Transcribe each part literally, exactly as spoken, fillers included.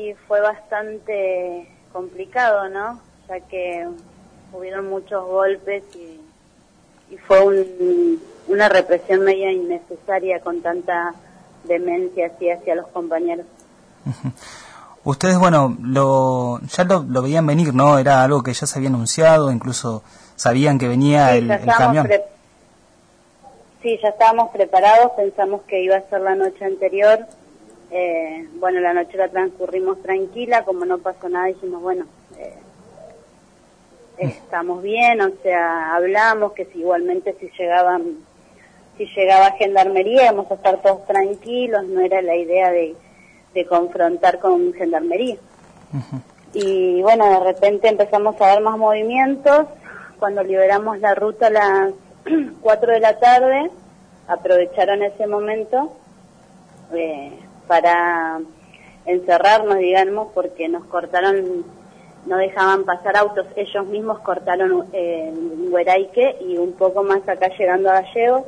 y fue bastante complicado, ¿no? Ya que hubieron muchos golpes y, y fue un, una represión media innecesaria con tanta demencia así hacia los compañeros. Uh-huh. Ustedes, bueno, lo ya lo, lo veían venir, ¿no? Era algo que ya se había anunciado, incluso sabían que venía sí, el, ya el camión. Pre- sí, ya estábamos preparados, pensamos que iba a ser la noche anterior. Eh, bueno, la noche la transcurrimos tranquila, como no pasó nada, dijimos, bueno, eh, estamos bien, o sea, hablamos que si igualmente si llegaban, si llegaba gendarmería íbamos a estar todos tranquilos, no era la idea de, de confrontar con gendarmería. Uh-huh. Y bueno, de repente empezamos a ver más movimientos, cuando liberamos la ruta a las cuatro de la tarde, aprovecharon ese momento, eh, para encerrarnos, digamos, porque nos cortaron, no dejaban pasar autos, ellos mismos cortaron eh, en Hueraique y un poco más acá llegando a Gallegos,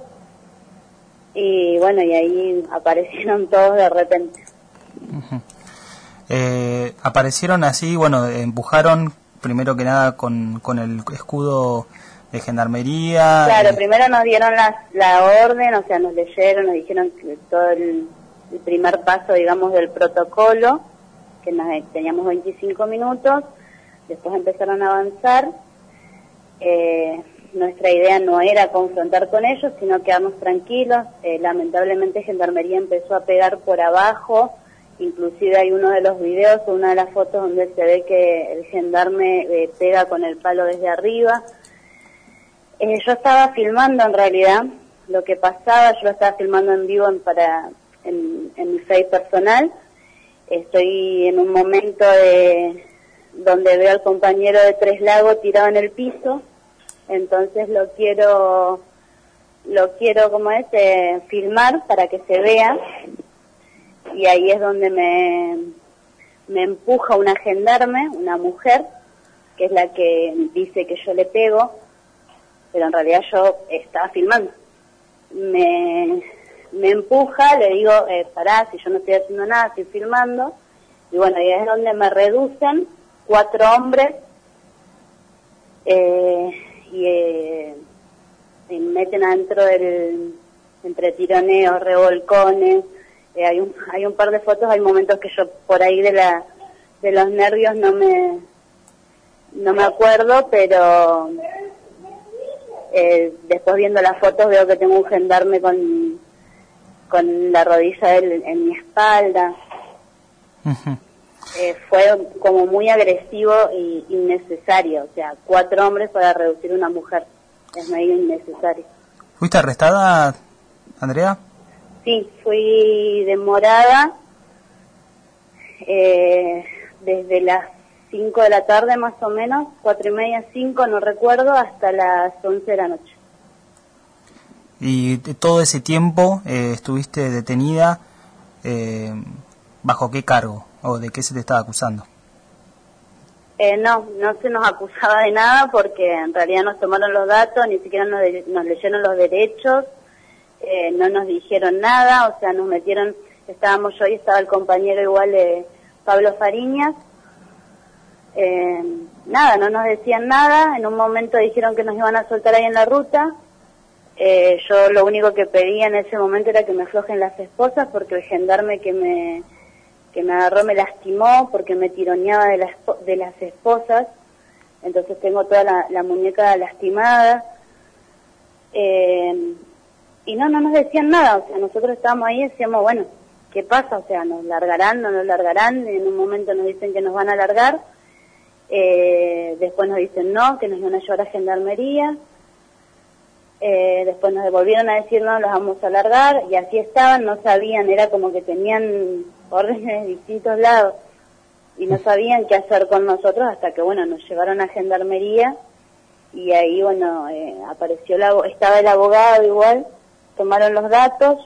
y bueno, y ahí aparecieron todos de repente. Uh-huh. Eh, aparecieron así, bueno, empujaron primero que nada con, con el escudo de gendarmería. Claro, eh... primero nos dieron la, la orden, o sea, nos leyeron, nos dijeron que todo el el primer paso, digamos, del protocolo, que nos, teníamos veinticinco minutos, después empezaron a avanzar. Eh, nuestra idea no era confrontar con ellos, sino quedarnos tranquilos. Eh, lamentablemente Gendarmería empezó a pegar por abajo, inclusive hay uno de los videos, una de las fotos donde se ve que el gendarme eh, pega con el palo desde arriba. Eh, yo estaba filmando en realidad lo que pasaba, yo lo estaba filmando en vivo en, para... En, en mi Face personal. Estoy en un momento de donde veo al compañero de Tres Lagos tirado en el piso, entonces lo quiero lo quiero como es eh, filmar para que se vea, y ahí es donde me me empuja una gendarme, una mujer, que es la que dice que yo le pego, pero en realidad yo estaba filmando. Me me empuja, le digo, eh, pará, si yo no estoy haciendo nada, estoy filmando, y bueno, ahí es donde me reducen, cuatro hombres, eh, y, eh, y me meten adentro del, entre tironeos, revolcones, eh, hay un hay un par de fotos, hay momentos que yo por ahí de la de los nervios no me no me acuerdo, pero eh, después viendo las fotos veo que tengo un gendarme con con la rodilla de él en mi espalda. Uh-huh. Eh, fue como muy agresivo y innecesario, o sea, cuatro hombres para reducir una mujer, es medio innecesario. ¿Fuiste arrestada, Andrea? Sí, fui demorada eh, desde las cinco de la tarde más o menos, cuatro y media, cinco, no recuerdo, hasta las once de la noche. Y todo ese tiempo eh, estuviste detenida, eh, ¿bajo qué cargo o de qué se te estaba acusando? Eh, no, no se nos acusaba de nada porque en realidad nos tomaron los datos, ni siquiera nos, de, nos leyeron los derechos, eh, no nos dijeron nada, o sea, nos metieron, estábamos yo y estaba el compañero igual de Pablo Fariñas, eh, nada, no nos decían nada, en un momento dijeron que nos iban a soltar ahí en la ruta. Eh, yo lo único que pedía en ese momento era que me aflojen las esposas porque el gendarme que me que me agarró me lastimó porque me tironeaba de, la, de las esposas, entonces tengo toda la, la muñeca lastimada. Eh, y no, no nos decían nada, o sea, nosotros estábamos ahí y decíamos, bueno, ¿qué pasa? O sea, ¿nos largarán, no nos largarán? En un momento nos dicen que nos van a largar, eh, después nos dicen no, que nos iban a llevar a gendarmería. Eh, después nos devolvieron a decir no, los vamos a largar, y así estaban, no sabían, era como que tenían órdenes de distintos lados y no sabían qué hacer con nosotros hasta que bueno, nos llevaron a gendarmería y ahí bueno, eh, apareció la, estaba el abogado igual, tomaron los datos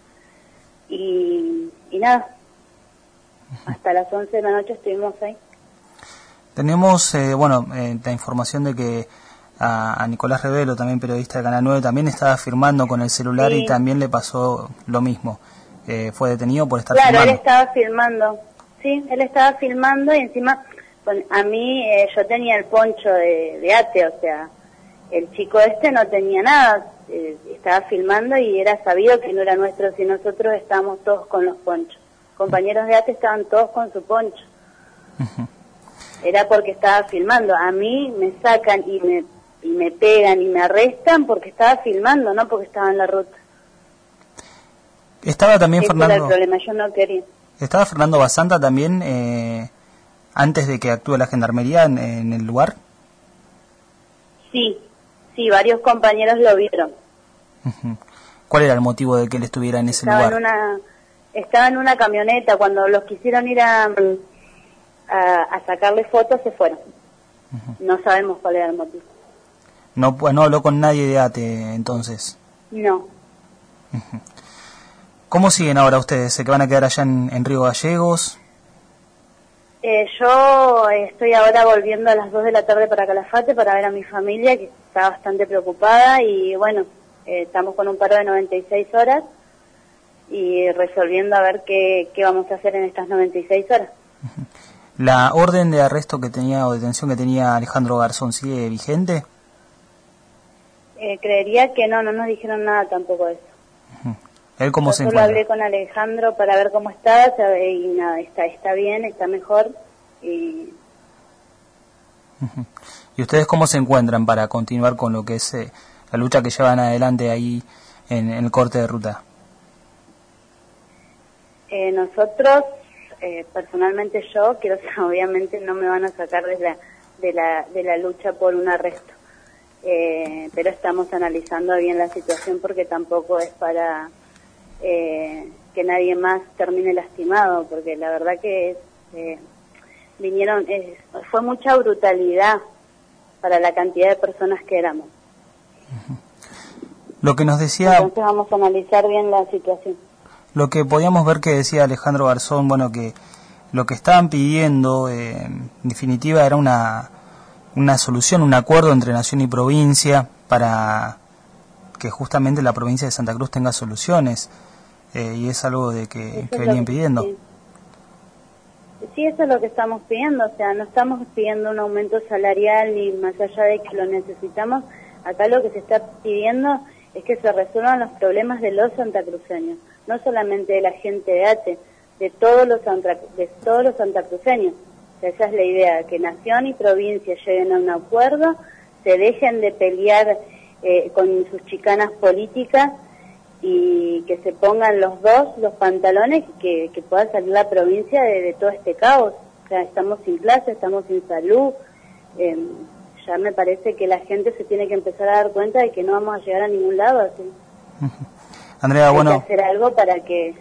y, y nada, hasta las once de la noche estuvimos ahí. Tenemos, eh, bueno, eh, la información de que A, a Nicolás Revelo, también periodista de Canal nueve, también estaba firmando con el celular, sí. Y también le pasó lo mismo. Eh, fue detenido por estar claro, filmando. Claro, él estaba filmando. sí, él estaba filmando y encima con, a mí eh, yo tenía el poncho de, de ATE, o sea, el chico este no tenía nada, eh, estaba filmando y era sabido que no era nuestro, si nosotros estábamos todos con los ponchos. Compañeros de ATE estaban todos con su poncho. Uh-huh. Era porque estaba filmando. A mí me sacan y me y me pegan y me arrestan porque estaba filmando, no porque estaba en la ruta. Estaba también Ese Fernando. Era el problema, yo no quería. Estaba Fernando Basanta también eh, antes de que actúe la gendarmería en, en el lugar. Sí, sí, varios compañeros lo vieron. Uh-huh. ¿Cuál era el motivo de que él estuviera en ese estaba lugar? En una, estaba en una camioneta, cuando los quisieron ir a, a, a sacarle fotos se fueron. Uh-huh. No sabemos cuál era el motivo. No, no habló con nadie de ATE entonces. No. Uh-huh. ¿Cómo siguen ahora ustedes? ¿Se que van a quedar allá en, en Río Gallegos? Eh, yo estoy ahora volviendo a las dos de la tarde para Calafate para ver a mi familia, que está bastante preocupada, y bueno, eh, estamos con un paro de noventa y seis horas y resolviendo a ver qué, qué vamos a hacer en estas noventa y seis horas. Uh-huh. ¿La orden de arresto que tenía o detención que tenía Alejandro Garzón sigue vigente? Eh, creería que no, no nos dijeron nada tampoco de eso. Uh-huh. ¿Él cómo Yo se solo encuentra? hablé con Alejandro para ver cómo estaba y nada, está está bien, está mejor. Y, uh-huh. ¿Y ustedes cómo se encuentran para continuar con lo que es eh, la lucha que llevan adelante ahí en, en el corte de ruta? Eh, nosotros, eh, personalmente yo, quiero obviamente no me van a sacar de la, de la, de la lucha por un arresto. Eh, pero estamos analizando bien la situación porque tampoco es para eh, que nadie más termine lastimado, porque la verdad que es, eh, vinieron, eh, fue mucha brutalidad para la cantidad de personas que éramos. Uh-huh. Lo que nos decía... Entonces vamos a analizar bien la situación. Lo que podíamos ver que decía Alejandro Garzón, bueno, que lo que estaban pidiendo, eh, en definitiva, era una... una solución, un acuerdo entre nación y provincia para que justamente la provincia de Santa Cruz tenga soluciones, eh, y es algo de que, que venían que, pidiendo. Sí. sí, eso es lo que estamos pidiendo, o sea, no estamos pidiendo un aumento salarial ni más allá de que lo necesitamos. Acá lo que se está pidiendo es que se resuelvan los problemas de los santacruceños, no solamente de la gente de ATE, de todos los santa, de todos los santacruceños. Esa es la idea, que nación y provincia lleguen a un acuerdo, se dejen de pelear eh, con sus chicanas políticas y que se pongan los dos los pantalones y que, que pueda salir la provincia de, de todo este caos. O sea, estamos sin clase, estamos sin salud, eh, ya me parece que la gente se tiene que empezar a dar cuenta de que no vamos a llegar a ningún lado así. Andrea, Hay bueno... que hacer algo para que...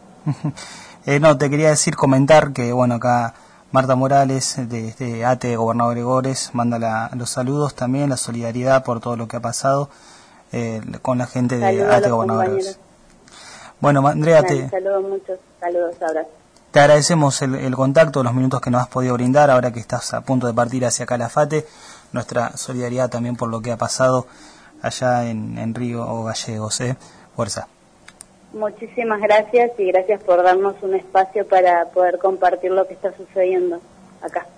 eh, no, te quería decir, comentar que, bueno, acá... Marta Morales, de, de ATE, Gobernador Gregores, manda la, los saludos también, la solidaridad por todo lo que ha pasado eh, con la gente de Saludos ATE, Gobernador Gregores. Bueno, Andrea, Dale, te, saludos muchos, saludos, abrazos. Te agradecemos el, el contacto, los minutos que nos has podido brindar, ahora que estás a punto de partir hacia Calafate, nuestra solidaridad también por lo que ha pasado allá en, en Río Gallegos. ¿eh? Fuerza. Muchísimas gracias y gracias por darnos un espacio para poder compartir lo que está sucediendo acá.